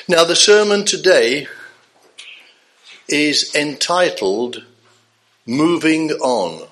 Now, the sermon today is entitled Moving On.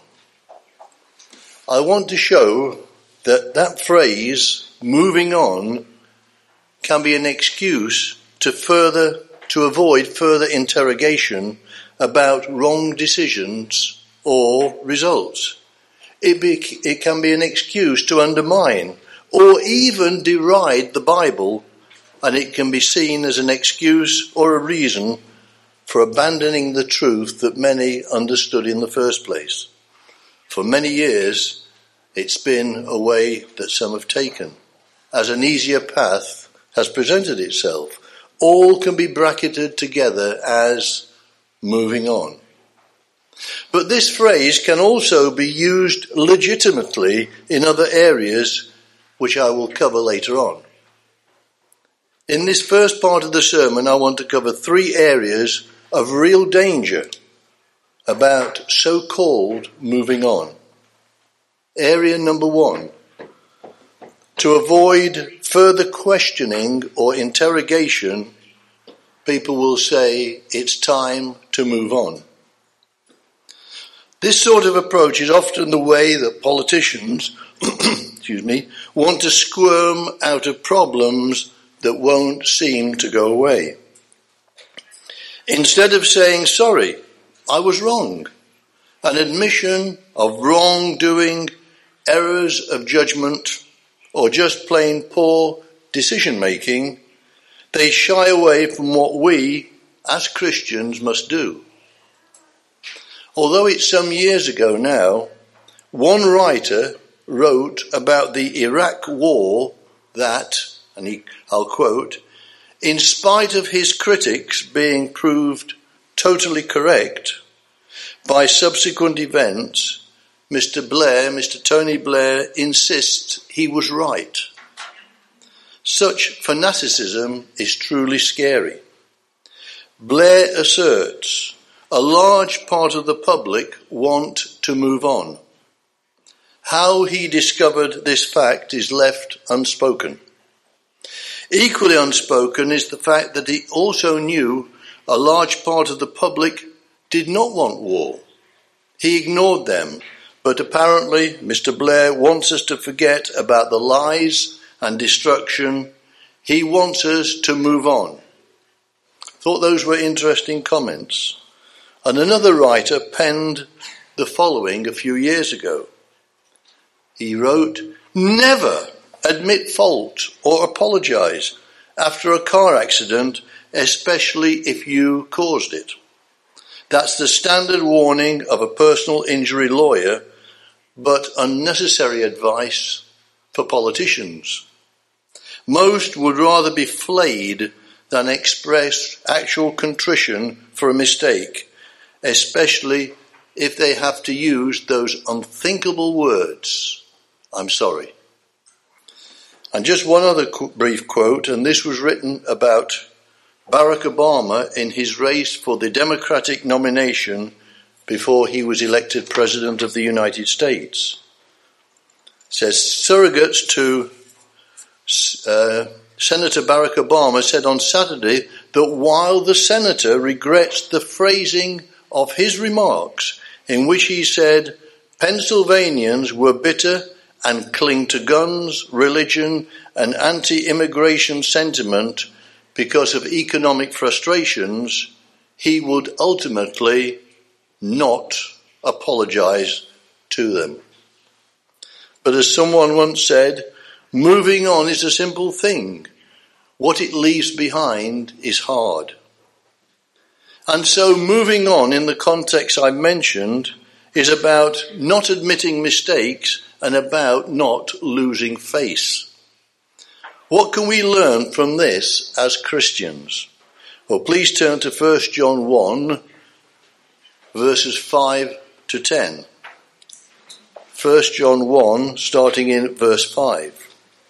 I want to show that phrase, moving on, can be an excuse to avoid further interrogation about wrong decisions or results. It can be an excuse to undermine or even deride the Bible, and it can be seen as an excuse or a reason for abandoning the truth that many understood in the first place. For many years, it's been a way that some have taken, as an easier path has presented itself. All can be bracketed together as moving on. But this phrase can also be used legitimately in other areas, which I will cover later on. In this first part of the sermon, I want to cover 3 areas of real danger about so-called moving on. Area number 1, to avoid further questioning or interrogation, people will say it's time to move on. This sort of approach is often the way that politicians want to squirm out of problems that won't seem to go away. Instead of saying, sorry, I was wrong, an admission of wrongdoing, errors of judgment, or just plain poor decision-making, they shy away from what we, as Christians, must do. Although it's some years ago now, one writer wrote about the Iraq war that, and I'll quote, in spite of his critics being proved totally correct by subsequent events, Mr. Tony Blair insists he was right. Such fanaticism is truly scary. Blair asserts a large part of the public want to move on. How he discovered this fact is left unspoken. Equally unspoken is the fact that he also knew a large part of the public did not want war. He ignored them, but apparently Mr. Blair wants us to forget about the lies and destruction. He wants us to move on. Thought those were interesting comments. And another writer penned the following a few years ago. He wrote, never admit fault or apologize after a car accident, especially if you caused it. That's the standard warning of a personal injury lawyer, but unnecessary advice for politicians. Most would rather be flayed than express actual contrition for a mistake, especially if they have to use those unthinkable words, I'm sorry. And just one other brief quote, and this was written about Barack Obama in his race for the Democratic nomination before he was elected President of the United States. It says, surrogates to Senator Barack Obama said on Saturday that while the senator regrets the phrasing of his remarks in which he said Pennsylvanians were bitter and cling to guns, religion, and anti-immigration sentiment because of economic frustrations, he would ultimately not apologize to them. But as someone once said, moving on is a simple thing. What it leaves behind is hard. And so moving on in the context I mentioned is about not admitting mistakes and about not losing face. What can we learn from this as Christians? Well, please turn to 1 John 1, verses 5 to 10. 1 John 1, starting in verse 5.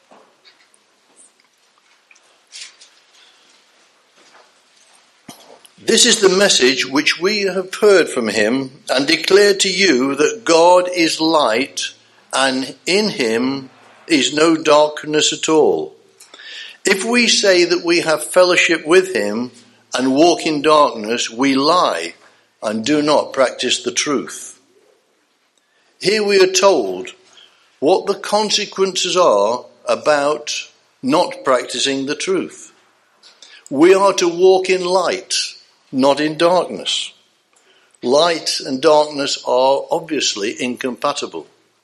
This is the message which we have heard from him and declared to you, that God is light and in him is no darkness at all. If we say that we have fellowship with him and walk in darkness, we lie and do not practice the truth. Here we are told what the consequences are about not practicing the truth. We are to walk in light, not in darkness. Light and darkness are obviously incompatible.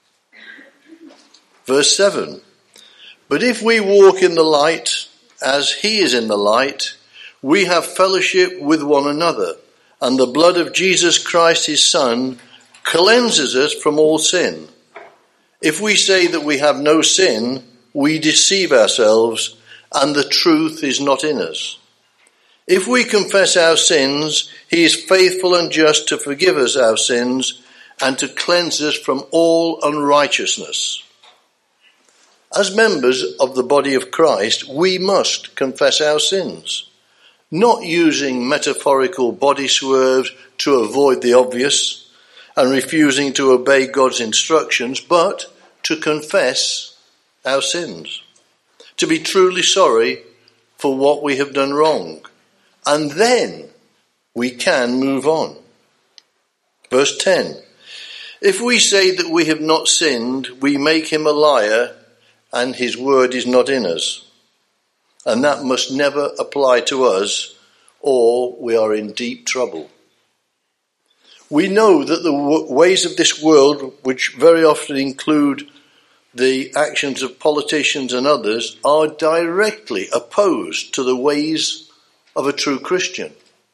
Verse 7, but if we walk in the light as he is in the light, we have fellowship with one another, and the blood of Jesus Christ his Son cleanses us from all sin. If we say that we have no sin, we deceive ourselves, and the truth is not in us. If we confess our sins, he is faithful and just to forgive us our sins and to cleanse us from all unrighteousness. As members of the body of Christ, we must confess our sins, not using metaphorical body swerves to avoid the obvious and refusing to obey God's instructions, but to confess our sins, to be truly sorry for what we have done wrong, and then we can move on. Verse 10, if we say that we have not sinned, we make him a liar, and his word is not in us. And that must never apply to us, or we are in deep trouble. We know that the ways of this world, which very often include the actions of politicians and others, are directly opposed to the ways of a true Christian.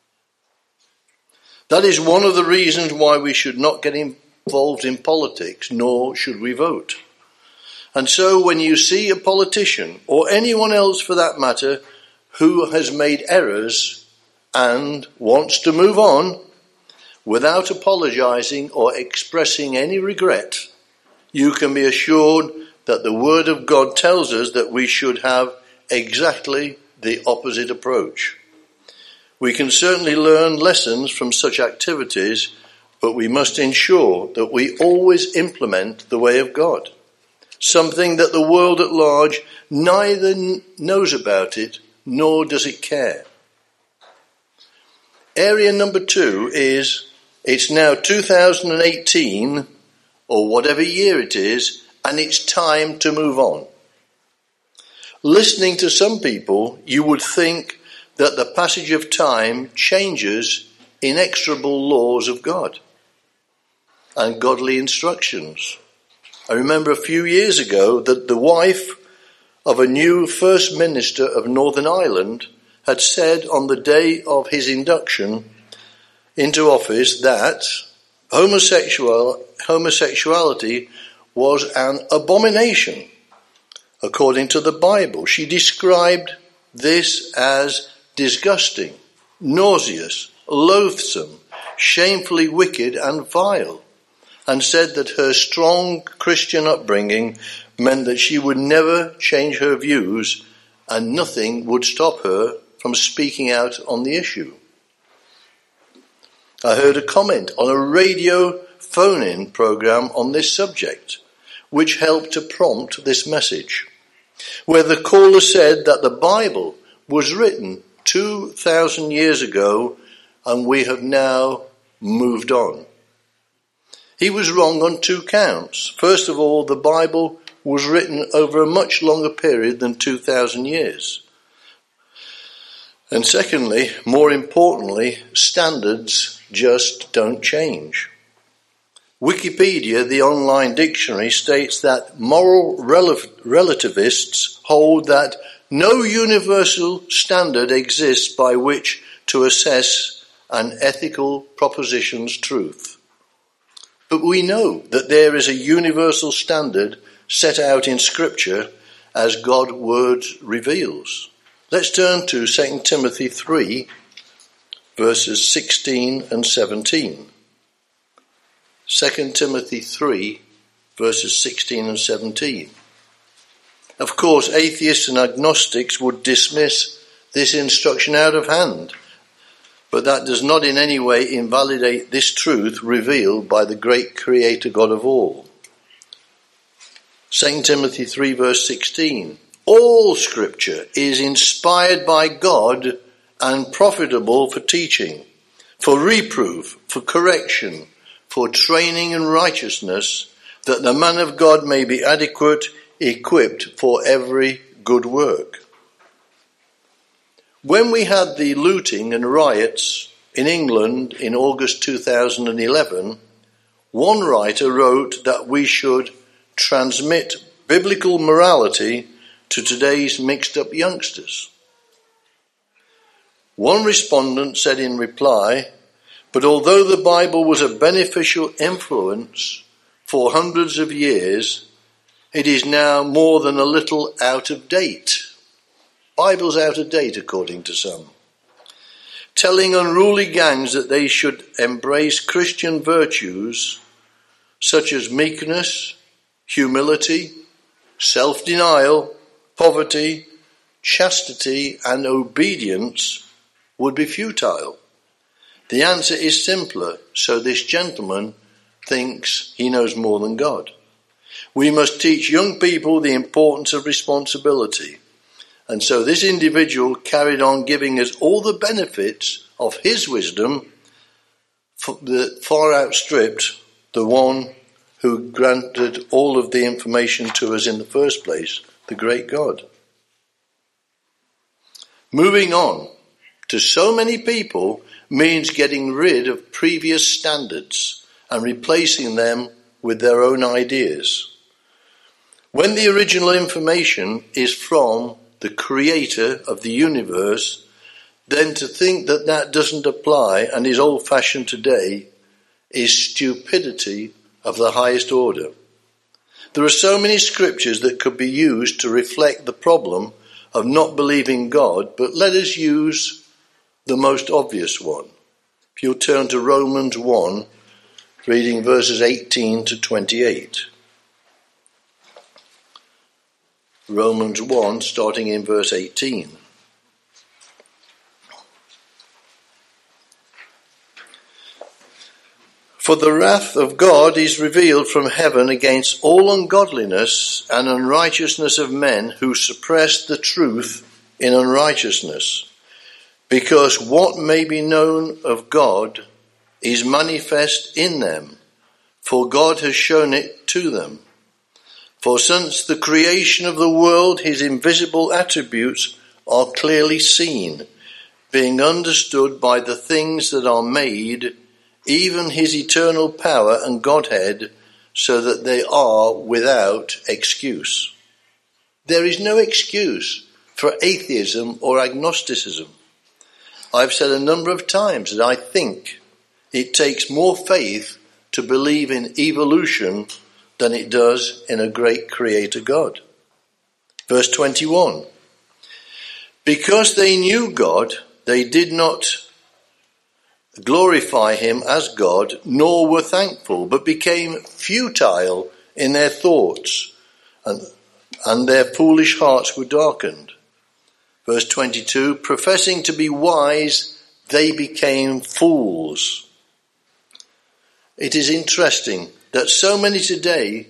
That is one of the reasons why we should not get involved in politics, nor should we vote. And so when you see a politician, or anyone else for that matter, who has made errors and wants to move on without apologizing or expressing any regret, you can be assured that the Word of God tells us that we should have exactly the opposite approach. We can certainly learn lessons from such activities, but we must ensure that we always implement the way of God, something that the world at large neither knows about it nor does it care. Area number 2 is, it's now 2018, or whatever year it is, and it's time to move on. Listening to some people, you would think that the passage of time changes inexorable laws of God and godly instructions. I remember a few years ago that the wife of a new First Minister of Northern Ireland had said on the day of his induction into office that homosexuality was an abomination according to the Bible. She described this as disgusting, nauseous, loathsome, shamefully wicked and vile, and said that her strong Christian upbringing meant that she would never change her views and nothing would stop her from speaking out on the issue. I heard a comment on a radio phone-in program on this subject, which helped to prompt this message, where the caller said that the Bible was written 2,000 years ago and we have now moved on. He was wrong on 2 counts. First of all, the Bible was written over a much longer period than 2,000 years. And secondly, more importantly, standards just don't change. Wikipedia, the online dictionary, states that moral relativists hold that no universal standard exists by which to assess an ethical proposition's truth. But we know that there is a universal standard set out in Scripture as God's word reveals. Let's turn to 2 Timothy 3, verses 16 and 17. 2 Timothy 3, verses 16 and 17. Of course, atheists and agnostics would dismiss this instruction out of hand, but that does not in any way invalidate this truth revealed by the great Creator God of all. 2 Timothy 3, verse 16. All Scripture is inspired by God and profitable for teaching, for reproof, for correction, for training in righteousness, that the man of God may be adequate, equipped for every good work. When we had the looting and riots in England in August 2011, one writer wrote that we should transmit biblical morality to today's mixed-up youngsters. One respondent said in reply, "But although the Bible was a beneficial influence for hundreds of years, it is now more than a little out of date." Bible's out of date, according to some. Telling unruly gangs that they should embrace Christian virtues such as meekness, humility, self-denial, poverty, chastity, and obedience would be futile. The answer is simpler, so this gentleman thinks he knows more than God. We must teach young people the importance of responsibility. And so this individual carried on giving us all the benefits of his wisdom that far outstripped the one who granted all of the information to us in the first place, the great God. Moving on to so many people means getting rid of previous standards and replacing them with their own ideas. When the original information is from the creator of the universe, then to think that that doesn't apply and is old-fashioned today is stupidity of the highest order. There are so many scriptures that could be used to reflect the problem of not believing God, but let us use the most obvious one. If you'll turn to Romans 1, reading verses 18 to 28. Romans 1, starting in verse 18. For the wrath of God is revealed from heaven against all ungodliness and unrighteousness of men who suppress the truth in unrighteousness, because what may be known of God is manifest in them, for God has shown it to them. For since the creation of the world, his invisible attributes are clearly seen, being understood by the things that are made, even his eternal power and Godhead, so that they are without excuse. There is no excuse for atheism or agnosticism. I've said a number of times that I think it takes more faith to believe in evolution than it does in a great creator God. Verse 21. Because they knew God, they did not glorify him as God, nor were thankful, but became futile in their thoughts, and their foolish hearts were darkened. Verse 22, professing to be wise, they became fools. It is interesting that so many today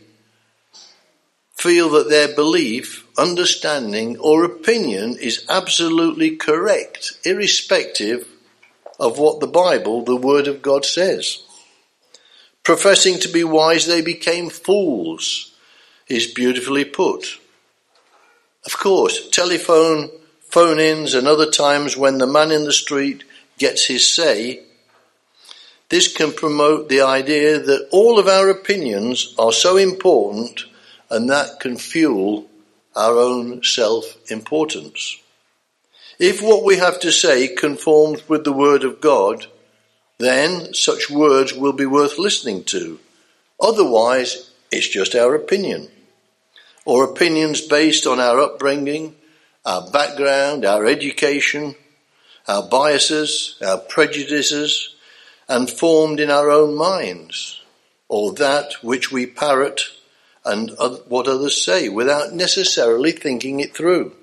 feel that their belief, understanding, or opinion is absolutely correct, irrespective of what the Bible, the Word of God, says. Professing to be wise, they became fools, is beautifully put. Of course, telephone, phone-ins, and other times when the man in the street gets his say, this can promote the idea that all of our opinions are so important, and that can fuel our own self-importance. If what we have to say conforms with the Word of God, then such words will be worth listening to. Otherwise, it's just our opinion, or opinions based on our upbringing, our background, our education, our biases, our prejudices, and formed in our own minds, or that which we parrot and what others say without necessarily thinking it through.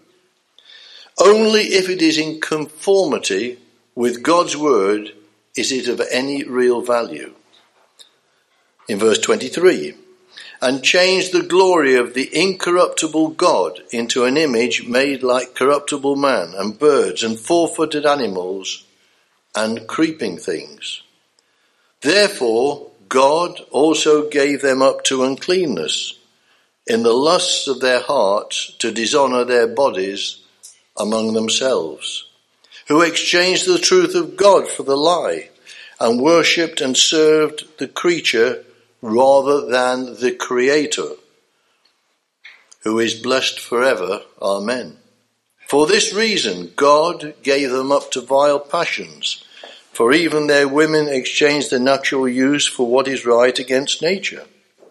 Only if it is in conformity with God's word is it of any real value. In verse 23, and changed the glory of the incorruptible God into an image made like corruptible man and birds and four-footed animals and creeping things. Therefore God also gave them up to uncleanness in the lusts of their hearts to dishonour their bodies among themselves, who exchanged the truth of God for the lie and worshipped and served the creature rather than the Creator, who is blessed forever. Amen. For this reason God gave them up to vile passions, for even their women exchanged the natural use for what is right against nature.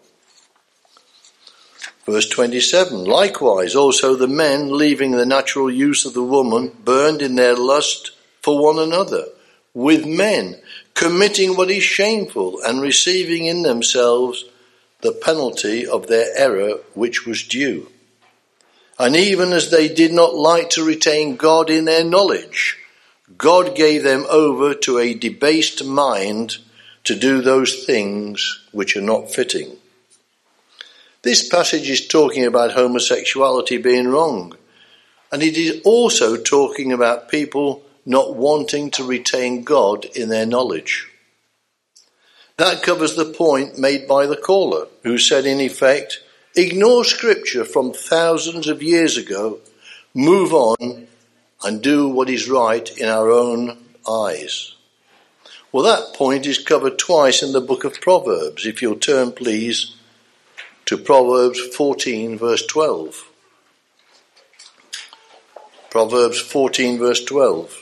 Verse 27, likewise also the men, leaving the natural use of the woman, burned in their lust for one another, with men, committing what is shameful and receiving in themselves the penalty of their error which was due. And even as they did not like to retain God in their knowledge, God gave them over to a debased mind to do those things which are not fitting. This passage is talking about homosexuality being wrong, and it is also talking about people not wanting to retain God in their knowledge. That covers the point made by the caller, who said in effect, ignore scripture from thousands of years ago, move on and do what is right in our own eyes. Well, that point is covered twice in the book of Proverbs. If you'll turn, please, to Proverbs 14, verse 12. Proverbs 14, verse 12.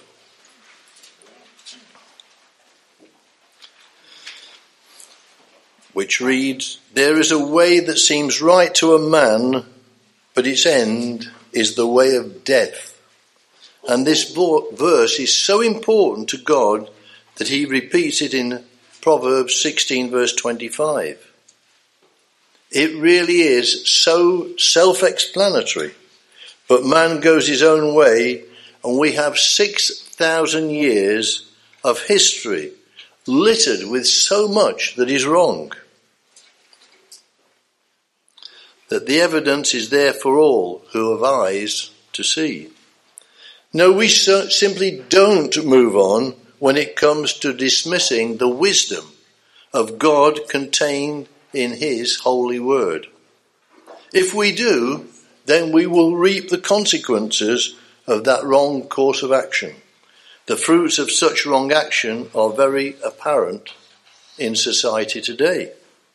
Which reads, there is a way that seems right to a man, but its end is the way of death. And this verse is so important to God that he repeats it in Proverbs 16, verse 25. It really is so self-explanatory, but man goes his own way, and we have 6,000 years of history littered with so much that is wrong, that the evidence is there for all who have eyes to see. No, we simply don't move on when it comes to dismissing the wisdom of God contained in his holy word. If we do, then we will reap the consequences of that wrong course of action. The fruits of such wrong action are very apparent in society today.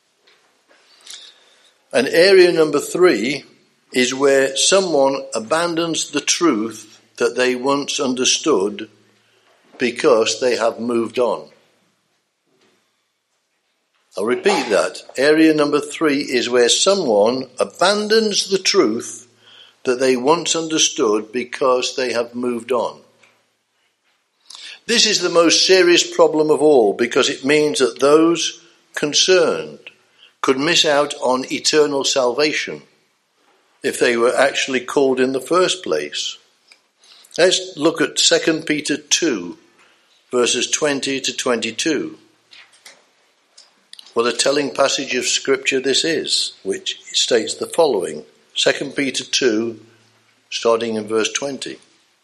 And area number 3 is where someone abandons the truth that they once understood because they have moved on. I'll repeat that. Area number 3 is where someone abandons the truth that they once understood because they have moved on. This is the most serious problem of all, because it means that those concerned could miss out on eternal salvation if they were actually called in the first place. Let's look at 2 Peter 2, verses 20 to 22. What a telling passage of scripture this is, which states the following. 2 Peter 2, starting in verse 20.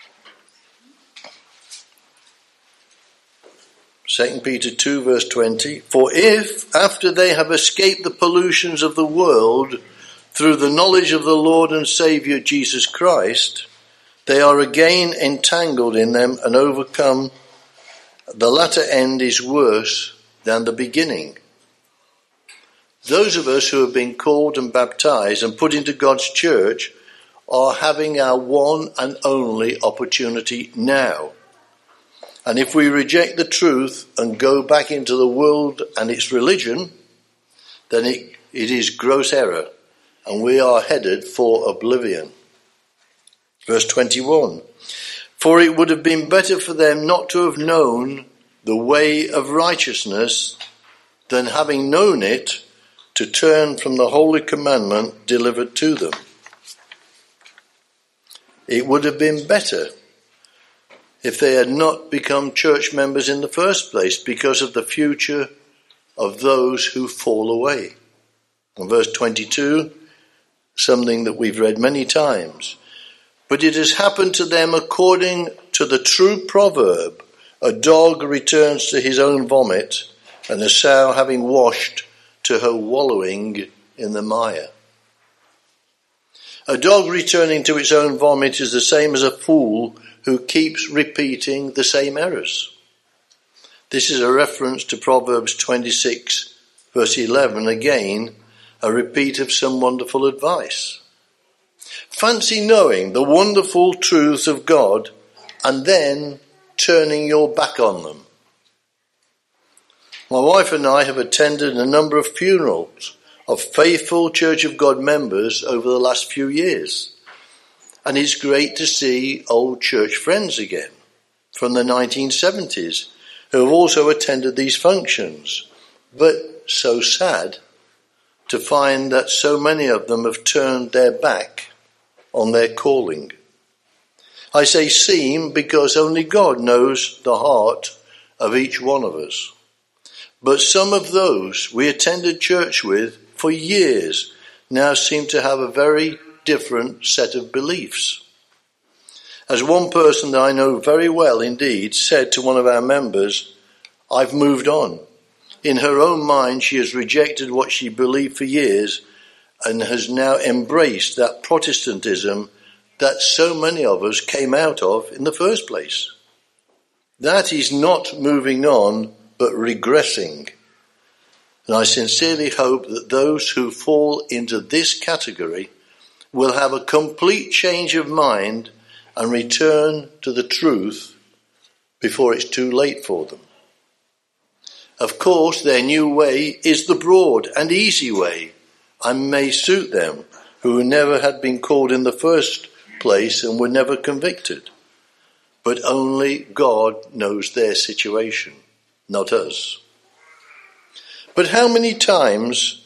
2 Peter 2, verse 20. For if, after they have escaped the pollutions of the world through the knowledge of the Lord and Saviour Jesus Christ, they are again entangled in them and overcome, the latter end is worse than the beginning. Those of us who have been called and baptized and put into God's church are having our one and only opportunity now. And if we reject the truth and go back into the world and its religion, then it is gross error, and we are headed for oblivion. Verse 21. For it would have been better for them not to have known the way of righteousness than, having known it, to turn from the holy commandment delivered to them. It would have been better if they had not become church members in the first place, because of the future of those who fall away. And verse 22, something that we've read many times. But it has happened to them according to the true proverb, a dog returns to his own vomit, and a sow having washed to her wallowing in the mire. A dog returning to its own vomit is the same as a fool who keeps repeating the same errors. This is a reference to Proverbs 26, verse 11, again, a repeat of some wonderful advice. Fancy knowing the wonderful truths of God and then turning your back on them. My wife and I have attended a number of funerals of faithful Church of God members over the last few years. And it's great to see old church friends again from the 1970s who have also attended these functions. But so sad to find that so many of them have turned their back on their calling. I say seem because only God knows the heart of each one of us. But some of those we attended church with for years now seem to have a very different set of beliefs. As one person that I know very well indeed said to one of our members, "I've moved on." In her own mind, she has rejected what she believed for years and has now embraced that Protestantism that so many of us came out of in the first place. That is not moving on, but regressing. And I sincerely hope that those who fall into this category will have a complete change of mind and return to the truth before it's too late for them. Of course, their new way is the broad and easy way and may suit them who never had been called in the first place and were never convicted. But only God knows their situation, not us. But how many times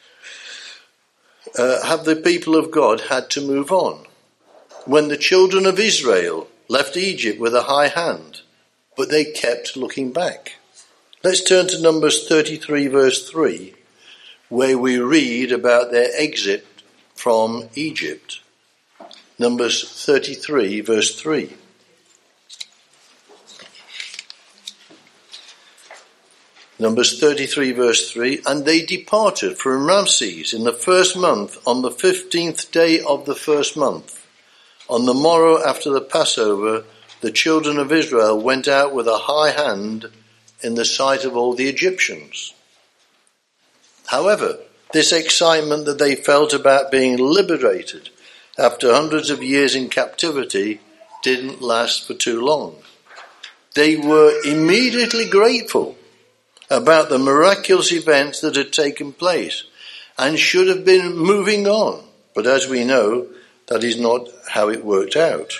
have the people of God had to move on? When the children of Israel left Egypt with a high hand, but they kept looking back. Let's turn to Numbers 33 verse 3, where we read about their exit from Egypt. Numbers 33 verse 3. Numbers 33 verse 3, and they departed from Ramses in the first month on the 15th day of the first month. On the morrow after the Passover, the children of Israel went out with a high hand in the sight of all the Egyptians. However, this excitement that they felt about being liberated after hundreds of years in captivity didn't last for too long. They were immediately grateful about the miraculous events that had taken place and should have been moving on. But as we know, that is not how it worked out.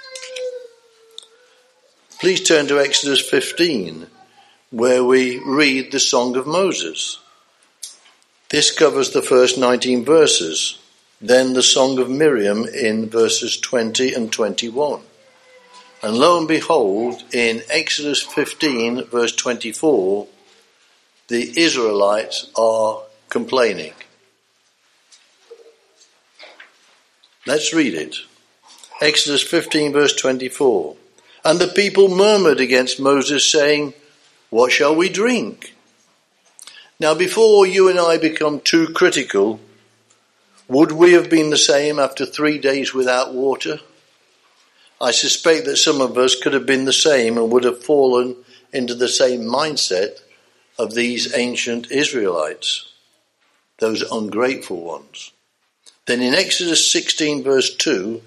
Please turn to Exodus 15, where we read the Song of Moses. This covers the first 19 verses, then the Song of Miriam in verses 20 and 21. And lo and behold, in Exodus 15, verse 24, the Israelites are complaining. Let's read it. Exodus 15 verse 24. And the people murmured against Moses, saying, "What shall we drink?" Now before you and I become too critical, would we have been the same after 3 days without water? I suspect that some of us could have been the same and would have fallen into the same mindset of these ancient Israelites, those ungrateful ones. Then in Exodus 16 verse 2,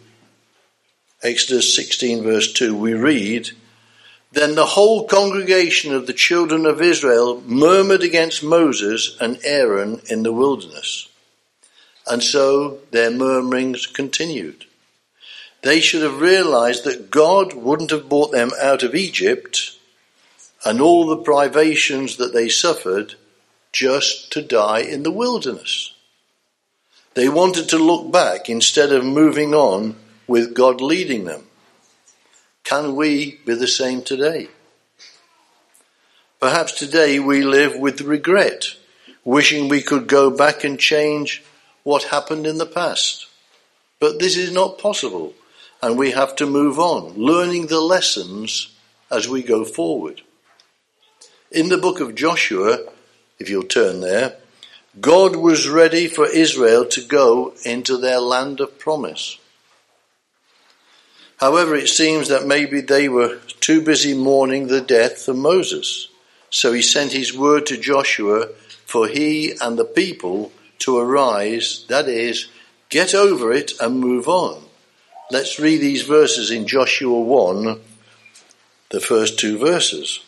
we read, Then the whole congregation of the children of Israel murmured against Moses and Aaron in the wilderness. And so their murmurings continued. They should have realized that God wouldn't have brought them out of Egypt and all the privations that they suffered just to die in the wilderness. They wanted to look back instead of moving on with God leading them. Can we be the same today? Perhaps today we live with regret. wishing we could go back and change what happened in the past. But this is not possible, and we have to move on, learning the lessons as we go forward. In the book of Joshua, if you'll turn there, God was ready for Israel to go into their land of promise. However, it seems that maybe they were too busy mourning the death of Moses. So he sent his word to Joshua for he and the people to arise, that is, get over it and move on. Let's read these verses in Joshua 1, the first two verses.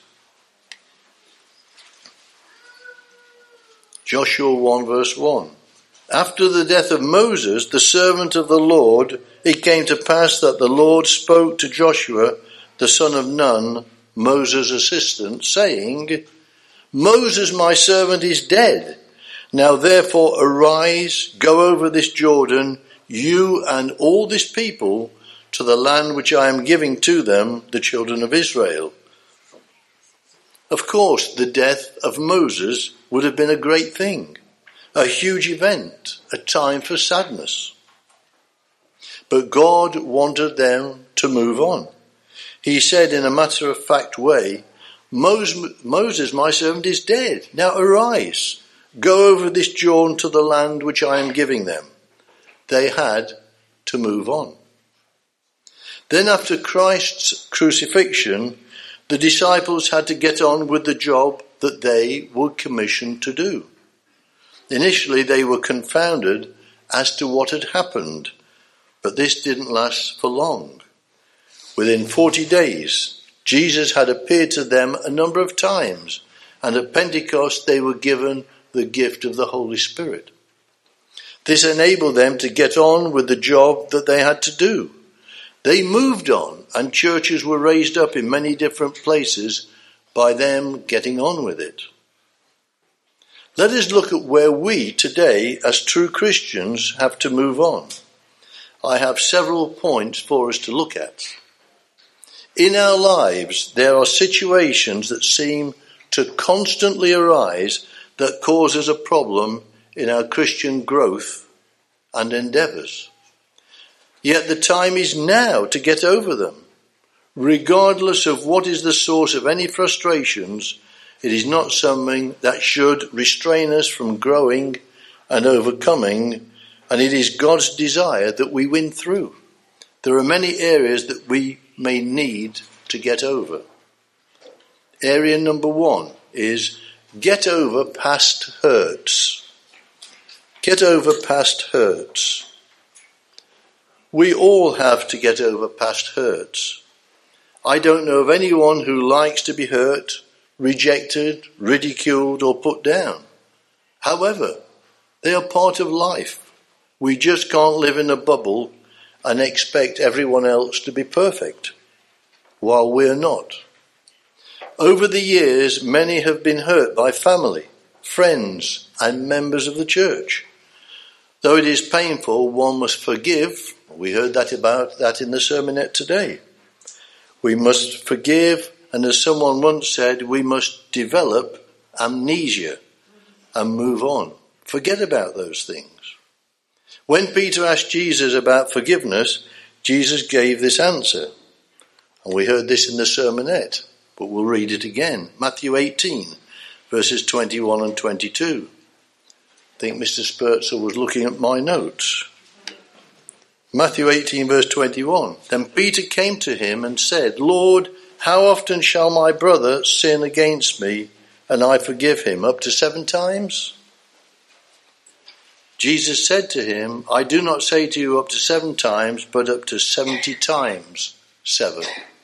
Joshua 1 verse 1. After the death of Moses, the servant of the Lord, it came to pass that the Lord spoke to Joshua, the son of Nun, Moses' assistant, saying, Moses, my servant, is dead. Now therefore arise, go over this Jordan, you and all this people, to the land which I am giving to them, the children of Israel. Of course, the death of Moses would have been a great thing, a huge event, a time for sadness. But God wanted them to move on. He said in a matter-of-fact way, Moses, my servant, is dead. Now arise, go over this Jordan to the land which I am giving them. They had to move on. Then after Christ's crucifixion, the disciples had to get on with the job that they were commissioned to do. Initially they were confounded as to what had happened, but this didn't last for long. Within 40 days, Jesus had appeared to them a number of times, and at Pentecost they were given the gift of the Holy Spirit. This enabled them to get on with the job that they had to do. They moved on, and churches were raised up in many different places by them getting on with it. Let us look at where we today, as true Christians, have to move on. I have several points for us to look at. In our lives, there are situations that seem to constantly arise that causes a problem in our Christian growth and endeavours. Yet the time is now to get over them. Regardless of what is the source of any frustrations, it is not something that should restrain us from growing and overcoming, and it is God's desire that we win through. There are many areas that we may need to get over. Area number 1 is get over past hurts. Get over past hurts. We all have to get over past hurts. I don't know of anyone who likes to be hurt, rejected, ridiculed, or put down. However, they are part of life. We just can't live in a bubble and expect everyone else to be perfect, while we're not. Over the years, many have been hurt by family, friends, and members of the church. Though it is painful, one must forgive. We heard about that in the sermonette today. We must forgive, and as someone once said, we must develop amnesia and move on. Forget about those things. When Peter asked Jesus about forgiveness, Jesus gave this answer. And we heard this in the sermonette, but we'll read it again. Matthew 18, verses 21 and 22. I think Mr. Spurtzel was looking at my notes. Matthew 18, verse 21. Then Peter came to him and said, Lord, how often shall my brother sin against me and I forgive him? Up to 7 times? Jesus said to him, I do not say to you up to 7 times, but up to 70 times 7.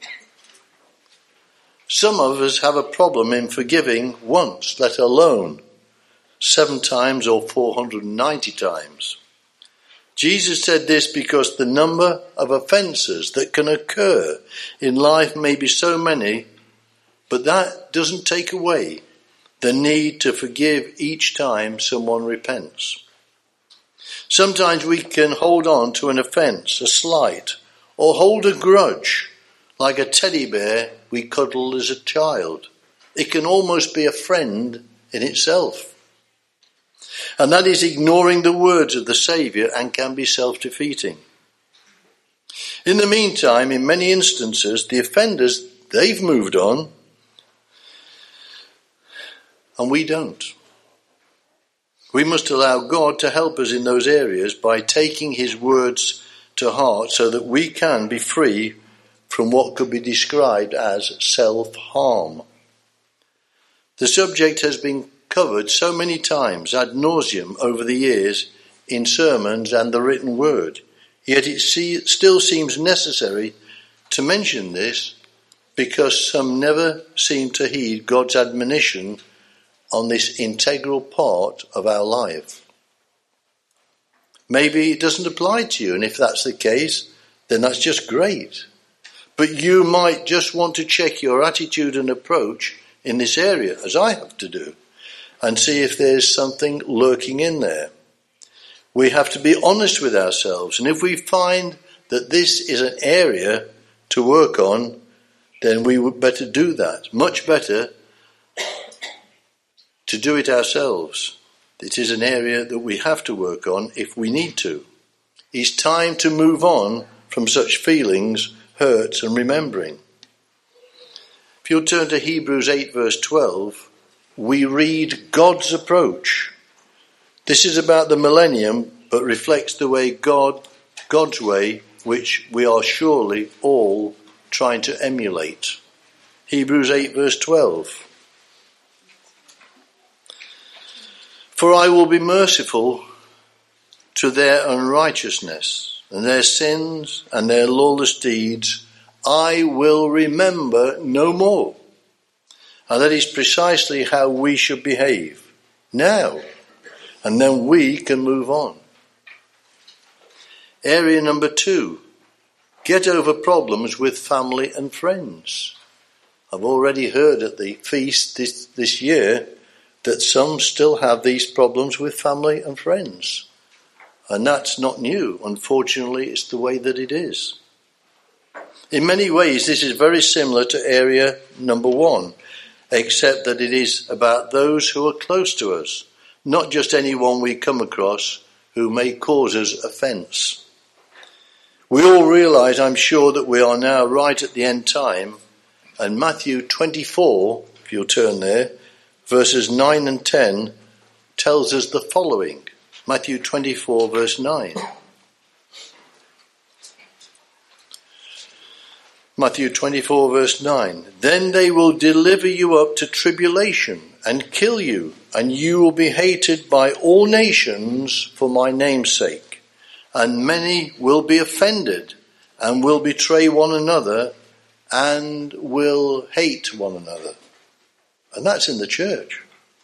Some of us have a problem in forgiving once, let alone 7 times or 490 times. Jesus said this because the number of offences that can occur in life may be so many, but that doesn't take away the need to forgive each time someone repents. Sometimes we can hold on to an offence, a slight, or hold a grudge, like a teddy bear we cuddled as a child. It can almost be a friend in itself. And that is ignoring the words of the Saviour and can be self-defeating. In the meantime, in many instances, the offenders, they've moved on, and we don't. We must allow God to help us in those areas by taking his words to heart so that we can be free from what could be described as self-harm. The subject has been covered so many times ad nauseum over the years in sermons and the written word, yet it still seems necessary to mention this because some never seem to heed God's admonition on this integral part of our life. Maybe it doesn't apply to you, and if that's the case, then that's just great. But you might just want to check your attitude and approach in this area, as I have to do, and see if there's something lurking in there. We have to be honest with ourselves, and if we find that this is an area to work on, then we would better do that. Much better to do it ourselves. It is an area that we have to work on if we need to. It's time to move on from such feelings, hurts and remembering. If you'll turn to Hebrews 8 verse 12, we read God's approach. This is about the millennium, but reflects the way God's way, which we are surely all trying to emulate. Hebrews 8 verse 12. For I will be merciful to their unrighteousness, and their sins and their lawless deeds I will remember no more. And that is precisely how we should behave now, and then we can move on. Area number 2, get over problems with family and friends. I've already heard at the feast this year that some still have these problems with family and friends. And that's not new. Unfortunately, it's the way that it is. In many ways, this is very similar to area number 1, except that it is about those who are close to us, not just anyone we come across who may cause us offence. We all realise, I'm sure, that we are now right at the end time, and Matthew 24, if you'll turn there, verses 9 and 10 tells us the following. Matthew 24 verse 9. Matthew 24 verse 9. Then they will deliver you up to tribulation and kill you, and you will be hated by all nations for my name's sake. And many will be offended and will betray one another and will hate one another. And that's in the church.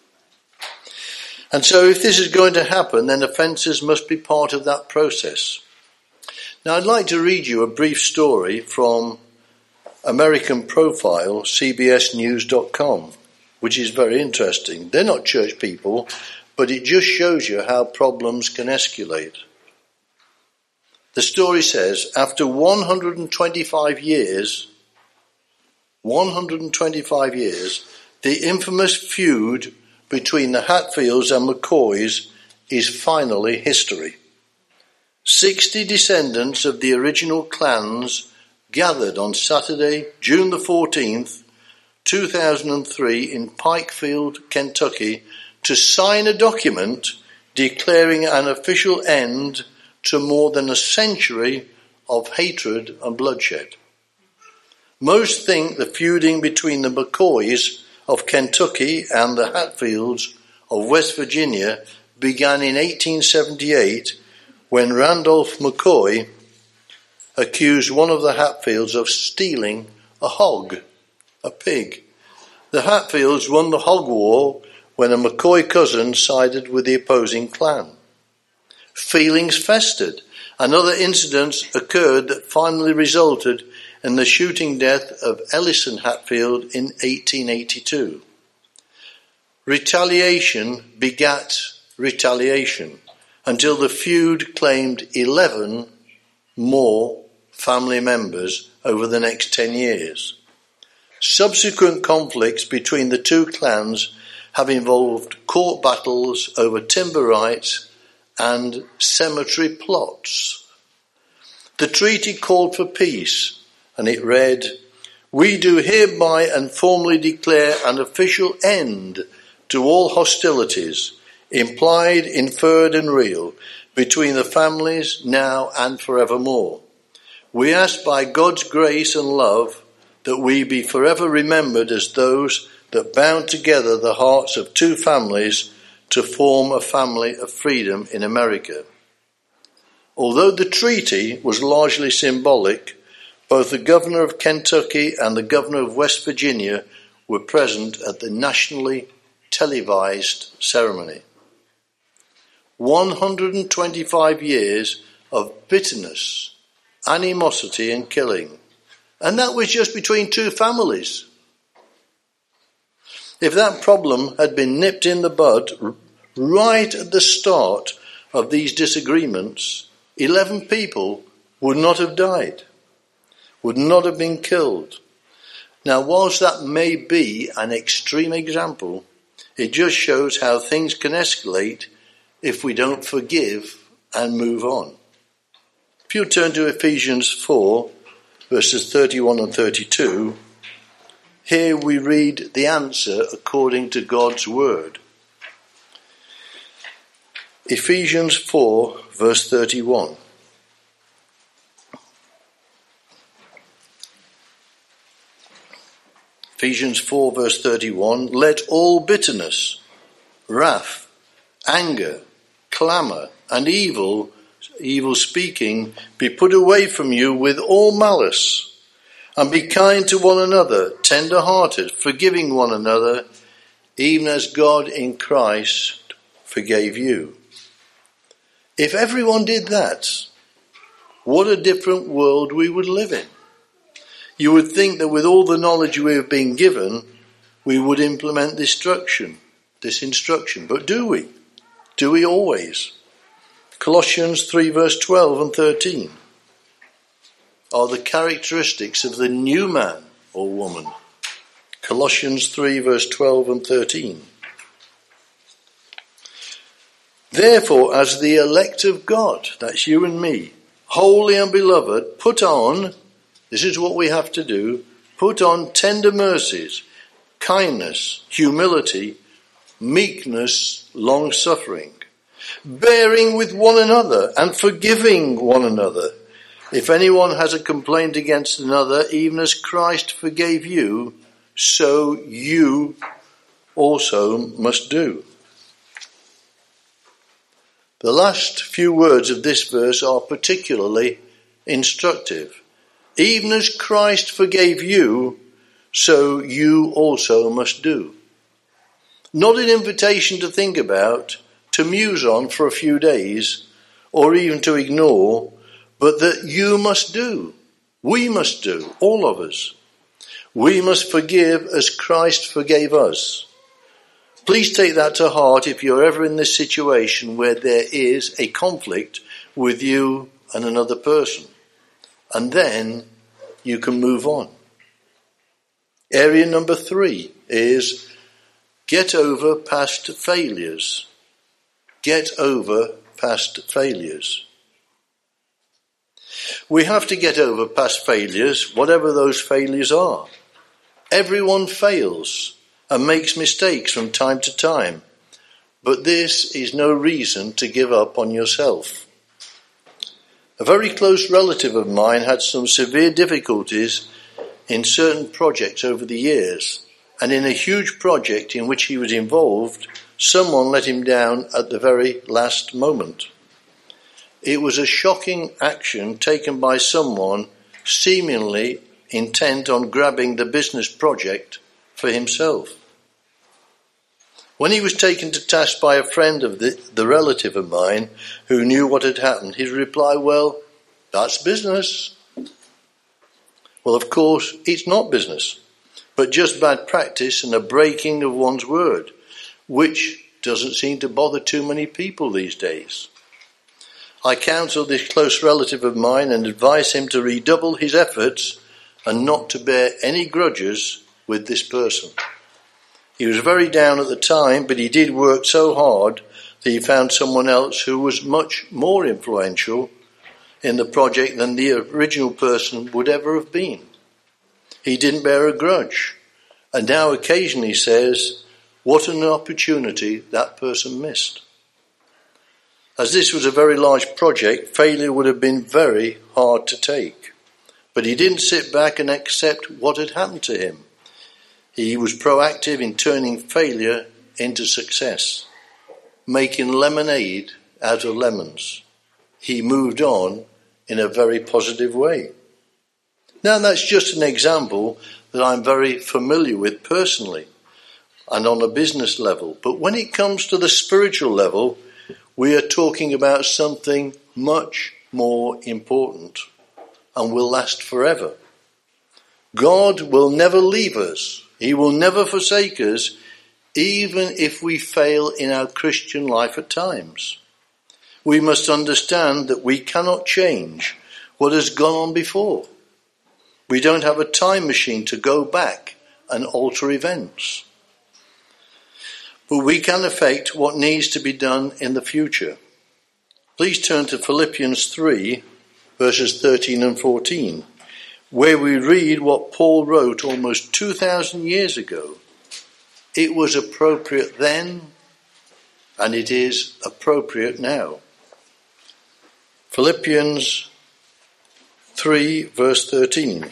And so if this is going to happen, then offences must be part of that process. Now I'd like to read you a brief story from American Profile, CBSnews.com, which is very interesting. They're not church people, but it just shows you how problems can escalate. The story says, after 125 years, the infamous feud between the Hatfields and McCoys is finally history. 60 descendants of the original clans gathered on Saturday, June the 14th, 2003 in Pikeville, Kentucky, to sign a document declaring an official end to more than a century of hatred and bloodshed. Most think the feuding between the McCoys of Kentucky and the Hatfields of West Virginia began in 1878 when Randolph McCoy accused one of the Hatfields of stealing a hog, a pig. The Hatfields won the hog war when a McCoy cousin sided with the opposing clan. Feelings festered, and other incidents occurred that finally resulted in the shooting death of Ellison Hatfield in 1882. Retaliation begat retaliation until the feud claimed 11 more family members over the next 10 years. Subsequent conflicts between the two clans have involved court battles over timber rights and cemetery plots. The treaty called for peace, and it read, "We do hereby and formally declare an official end to all hostilities, implied, inferred and real, between the families now and forevermore. We ask by God's grace and love that we be forever remembered as those that bound together the hearts of two families to form a family of freedom in America." Although the treaty was largely symbolic, both the governor of Kentucky and the governor of West Virginia were present at the nationally televised ceremony. 125 years of bitterness, animosity and killing. And that was just between two families. If that problem had been nipped in the bud right at the start of these disagreements, 11 people would not have died, would not have been killed. Now, whilst that may be an extreme example, it just shows how things can escalate if we don't forgive and move on. If you turn to Ephesians 4, verses 31 and 32, here we read the answer according to God's word. Ephesians 4, verse 31. Ephesians 4, verse 31, "Let all bitterness, wrath, anger, clamour, and evil speaking be put away from you with all malice. And be kind to one another, tender-hearted, forgiving one another, even as God in Christ forgave you." If everyone did that, what a different world we would live in. You would think that with all the knowledge we have been given, we would implement this instruction. But do we? Do we always? Colossians 3, verse 12 and 13 are the characteristics of the new man or woman. Colossians 3, verse 12 and 13. "Therefore, as the elect of God," that's you and me, "holy and beloved, put on," this is what we have to do, "put on tender mercies, kindness, humility, meekness, long-suffering, bearing with one another and forgiving one another. If anyone has a complaint against another, even as Christ forgave you, so you also must do." The last few words of this verse are particularly instructive. Even as Christ forgave you, so you also must do. Not an invitation to think about, to muse on for a few days, or even to ignore, but that you must do. We must do, all of us. We must forgive as Christ forgave us. Please take that to heart if you're ever in this situation where there is a conflict with you and another person. And then you can move on. Area number 3 is get over past failures. Get over past failures. We have to get over past failures, whatever those failures are. Everyone fails and makes mistakes from time to time, but this is no reason to give up on yourself. A very close relative of mine had some severe difficulties in certain projects over the years, and in a huge project in which he was involved, someone let him down at the very last moment. It was a shocking action taken by someone seemingly intent on grabbing the business project for himself. When he was taken to task by a friend of the relative of mine who knew what had happened, his reply, "Well, that's business." Well, of course, it's not business, but just bad practice and a breaking of one's word, which doesn't seem to bother too many people these days. I counselled this close relative of mine and advised him to redouble his efforts and not to bear any grudges with this person. He was very down at the time, but he did work so hard that he found someone else who was much more influential in the project than the original person would ever have been. He didn't bear a grudge, and now occasionally says, what an opportunity that person missed. As this was a very large project, failure would have been very hard to take. But he didn't sit back and accept what had happened to him. He was proactive in turning failure into success, making lemonade out of lemons. He moved on in a very positive way. Now that's just an example that I'm very familiar with personally and on a business level. But when it comes to the spiritual level, we are talking about something much more important and will last forever. God will never leave us. He will never forsake us, even if we fail in our Christian life at times. We must understand that we cannot change what has gone on before. We don't have a time machine to go back and alter events. But we can affect what needs to be done in the future. Please turn to Philippians 3, verses 13 and 14, where we read what Paul wrote almost 2,000 years ago. It was appropriate then, and it is appropriate now. Philippians 3, verse 13.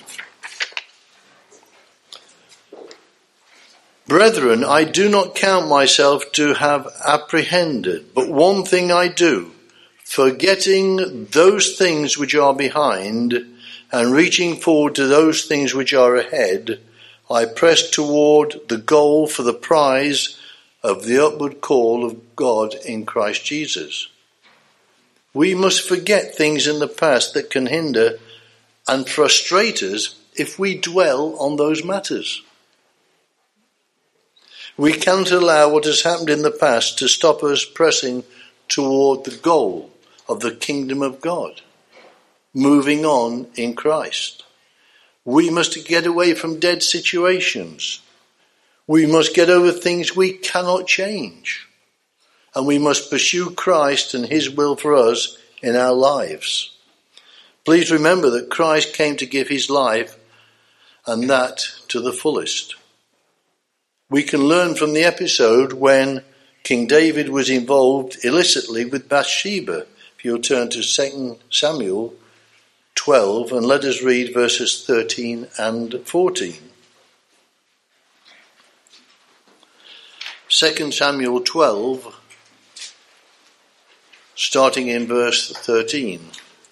Brethren, I do not count myself to have apprehended, but one thing I do, forgetting those things which are behind, and reaching forward to those things which are ahead, I press toward the goal for the prize of the upward call of God in Christ Jesus. We must forget things in the past that can hinder and frustrate us if we dwell on those matters. We can't allow what has happened in the past to stop us pressing toward the goal of the kingdom of God, moving on in Christ. We must get away from dead situations. We must get over things we cannot change. And we must pursue Christ and his will for us in our lives. Please remember that Christ came to give his life, and that to the fullest. We can learn from the episode when King David was involved illicitly with Bathsheba. If you'll turn to 2 Samuel 12 and let us read verses 13 and 14. 2 Samuel 12, starting in verse 13.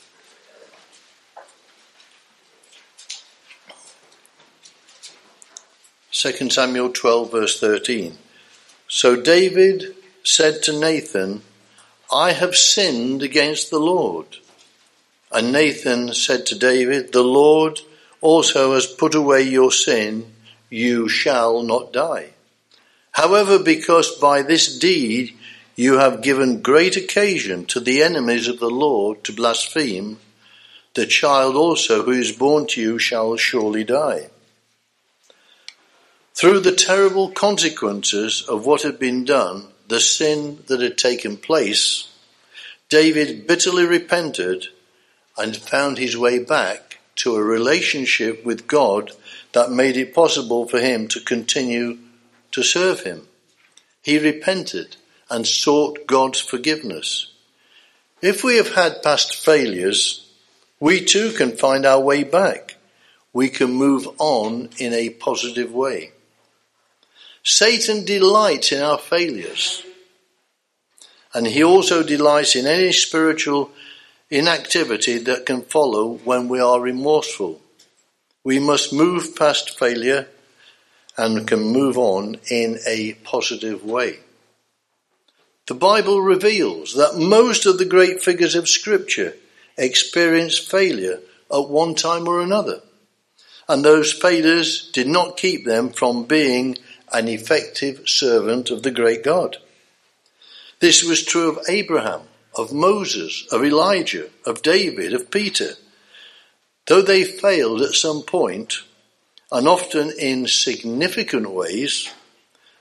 Second Samuel 12, verse 13. So David said to Nathan, I have sinned against the Lord. And Nathan said to David, the Lord also has put away your sin, you shall not die. However, because by this deed you have given great occasion to the enemies of the Lord to blaspheme, the child also who is born to you shall surely die. Through the terrible consequences of what had been done, the sin that had taken place, David bitterly repented and found his way back to a relationship with God that made it possible for him to continue to serve him. He repented and sought God's forgiveness. If we have had past failures, we too can find our way back. We can move on in a positive way. Satan delights in our failures, and he also delights in any spiritual inactivity that can follow when we are remorseful. We must move past failure and can move on in a positive way. The Bible reveals that most of the great figures of Scripture experienced failure at one time or another, and those failures did not keep them from being an effective servant of the great God. This was true of Abraham, of Moses, of Elijah, of David, of Peter. Though they failed at some point, and often in significant ways,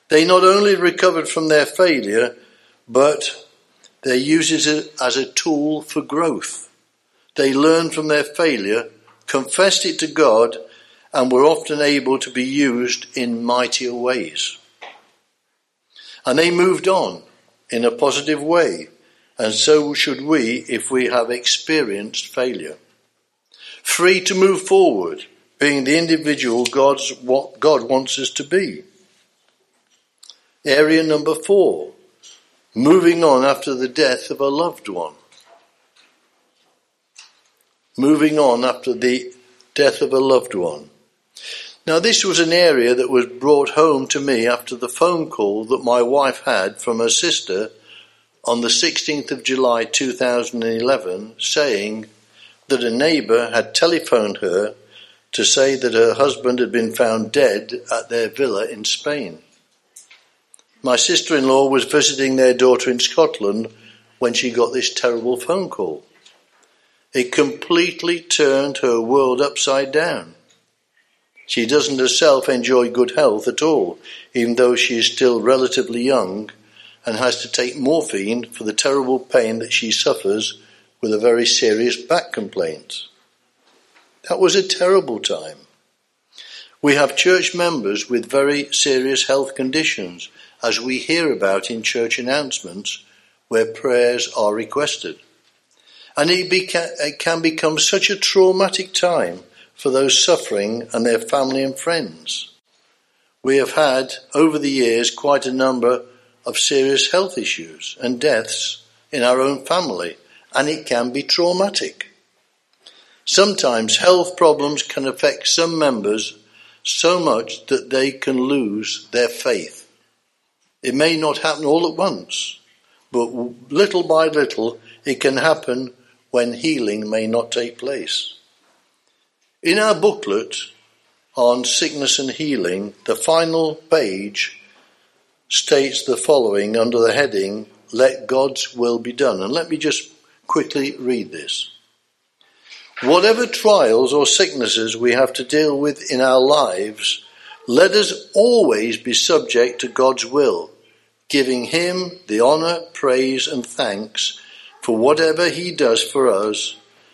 They not only recovered from their failure, but they used it as a tool for growth. They learned from their failure, confessed it to God, and were often able to be used in mightier ways. And they moved on in a positive way, and so should we if we have experienced failure. Free to move forward, being the individual God wants us to be. Area number 4, moving on after the death of a loved one. Moving on after the death of a loved one. Now, this was an area that was brought home to me after the phone call that my wife had from her sister on the 16th of July 2011, saying that a neighbour had telephoned her to say that her husband had been found dead at their villa in Spain. My sister-in-law was visiting their daughter in Scotland when she got this terrible phone call. It completely turned her world upside down. She doesn't herself enjoy good health at all, even though she is still relatively young and has to take morphine for the terrible pain that she suffers with a very serious back complaint. That was a terrible time. We have church members with very serious health conditions, as we hear about in church announcements, where prayers are requested. And it can become such a traumatic time for those suffering and their family and friends. We have had, over the years, quite a number of serious health issues and deaths in our own family, and it can be traumatic. Sometimes health problems can affect some members so much that they can lose their faith. It may not happen all at once, but little by little it can happen when healing may not take place. In our booklet on sickness and healing, the final page states the following under the heading, "Let God's will be done." And let me just quickly read this. Whatever trials or sicknesses we have to deal with in our lives, let us always be subject to God's will, giving him the honour, praise and thanks for whatever he does for us.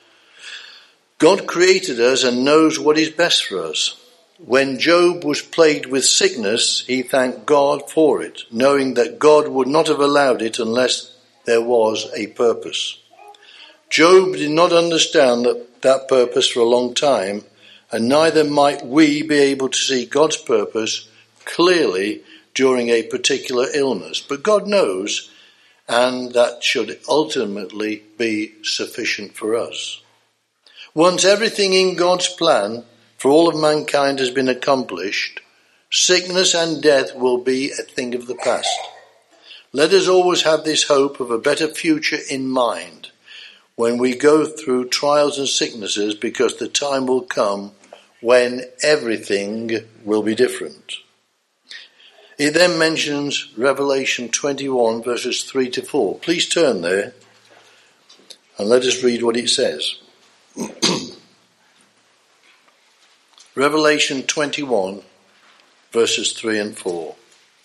God created us and knows what is best for us. When Job was plagued with sickness, he thanked God for it, knowing that God would not have allowed it unless there was a purpose. Job did not understand that purpose for a long time, and neither might we be able to see God's purpose clearly during a particular illness. But God knows, and that should ultimately be sufficient for us. Once everything in God's plan for all of mankind has been accomplished, sickness and death will be a thing of the past. Let us always have this hope of a better future in mind when we go through trials and sicknesses, because the time will come when everything will be different. It then mentions Revelation 21 verses 3 to 4. Please turn there and let us read what it says. Revelation 21 verses 3 and 4.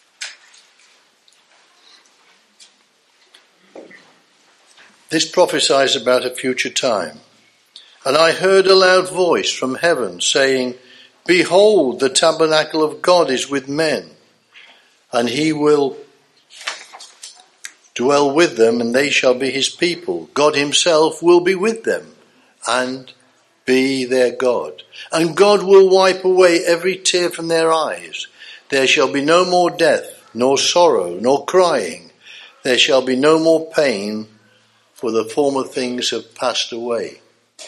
This prophesies about a future time. And I heard a loud voice from heaven saying, "Behold, the tabernacle of God is with men, and he will dwell with them, and they shall be his people. God himself will be with them and be their God. And God will wipe away every tear from their eyes. There shall be no more death, nor sorrow, nor crying. There shall be no more pain, for the former things have passed away."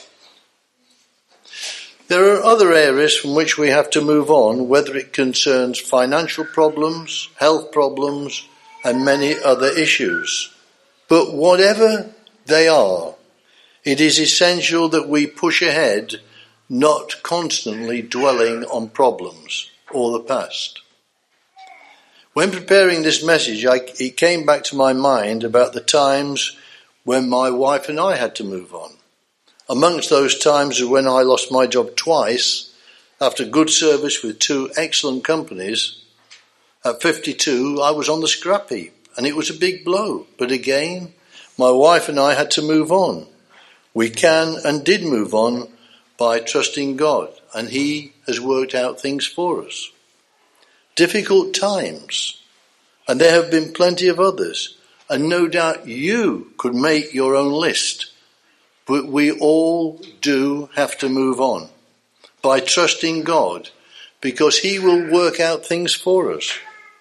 There are other areas from which we have to move on, whether it concerns financial problems, health problems, and many other issues. But whatever they are, it is essential that we push ahead, not constantly dwelling on problems or the past. When preparing this message, it came back to my mind about the times when my wife and I had to move on. Amongst those times when I lost my job twice after good service with two excellent companies, At 52, I was on the scrap heap, and it was a big blow. But again, my wife and I had to move on. We can and did move on by trusting God, and He has worked out things for us. Difficult times, and there have been plenty of others, and no doubt you could make your own list, but we all do have to move on by trusting God, because He will work out things for us.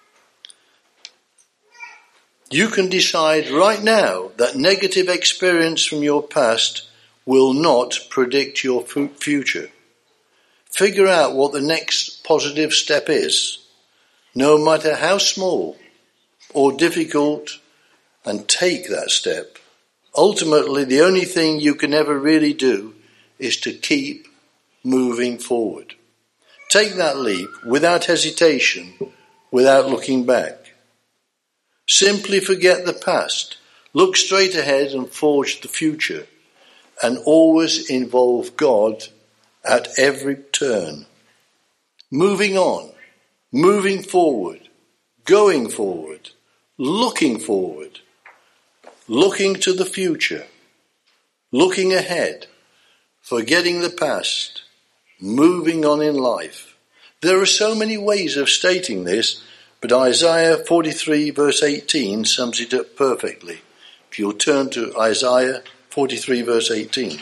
You can decide right now that negative experience from your past will not predict your future. Figure out what the next positive step is, no matter how small or difficult, and take that step. Ultimately, the only thing you can ever really do is to keep moving forward. Take that leap without hesitation, without looking back. Simply forget the past, look straight ahead and forge the future, and always involve God at every turn. Moving on, moving forward, going forward, looking forward, looking to the future, looking ahead, forgetting the past, moving on in life. There are so many ways of stating this, but Isaiah 43 verse 18 sums it up perfectly. If you'll turn to Isaiah 43 verse 18.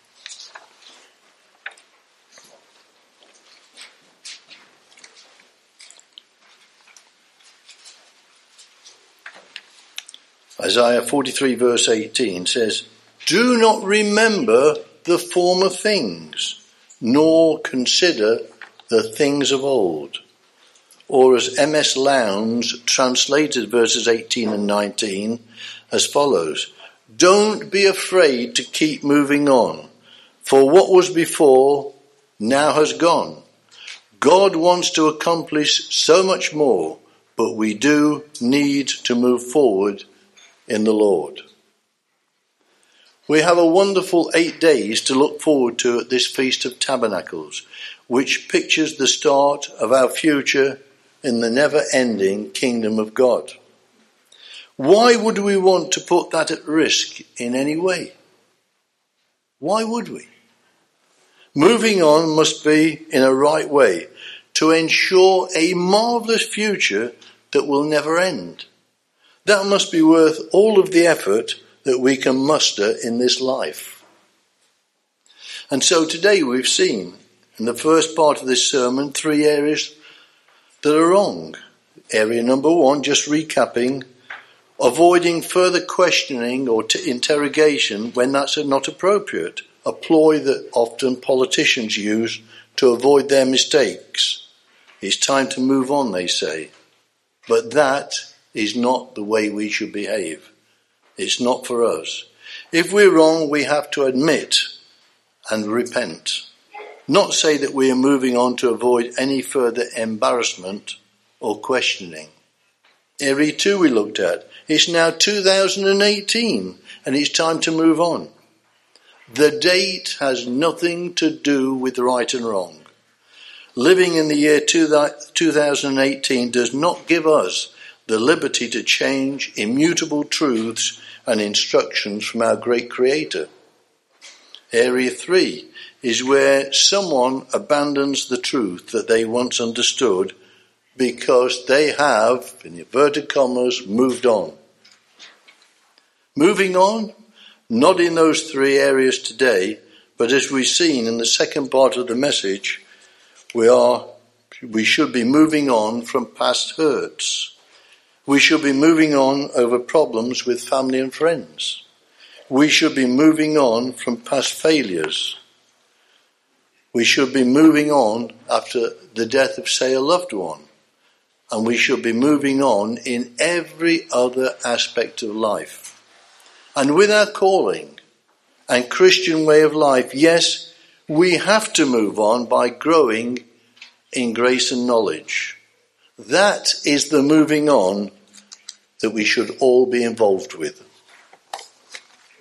Isaiah 43 verse 18 says, "Do not remember the former things, nor consider the things of old." Or as M.S. Lowndes translated verses 18 and 19 as follows, "Don't be afraid to keep moving on, for what was before now has gone. God wants to accomplish so much more, but we do need to move forward in the Lord." We have a wonderful 8 days to look forward to at this Feast of Tabernacles, which pictures the start of our future in the never-ending kingdom of God. Why would we want to put that at risk in any way? Why would we? Moving on must be in a right way to ensure a marvellous future that will never end. That must be worth all of the effort that we can muster in this life. And so today we've seen in the first part of this sermon 3 areas that are wrong. Area number 1, just recapping, avoiding further questioning or interrogation when that's not appropriate, a ploy that often politicians use to avoid their mistakes. It's time to move on, they say. But that is not the way we should behave. It's not for us. If we're wrong, we have to admit and repent. Not say that we are moving on to avoid any further embarrassment or questioning. Area 2 we looked at. It's now 2018 and it's time to move on. The date has nothing to do with right and wrong. Living in the year 2018 does not give us the liberty to change immutable truths and instructions from our great Creator. Area 3 is where someone abandons the truth that they once understood because they have, in inverted commas, moved on. Moving on, not in those 3 areas today, but as we've seen in the second part of the message, we should be moving on from past hurts. We should be moving on over problems with family and friends. We should be moving on from past failures. We should be moving on after the death of, say, a loved one. And we should be moving on in every other aspect of life. And with our calling and Christian way of life, yes, we have to move on by growing in grace and knowledge. That is the moving on that we should all be involved with.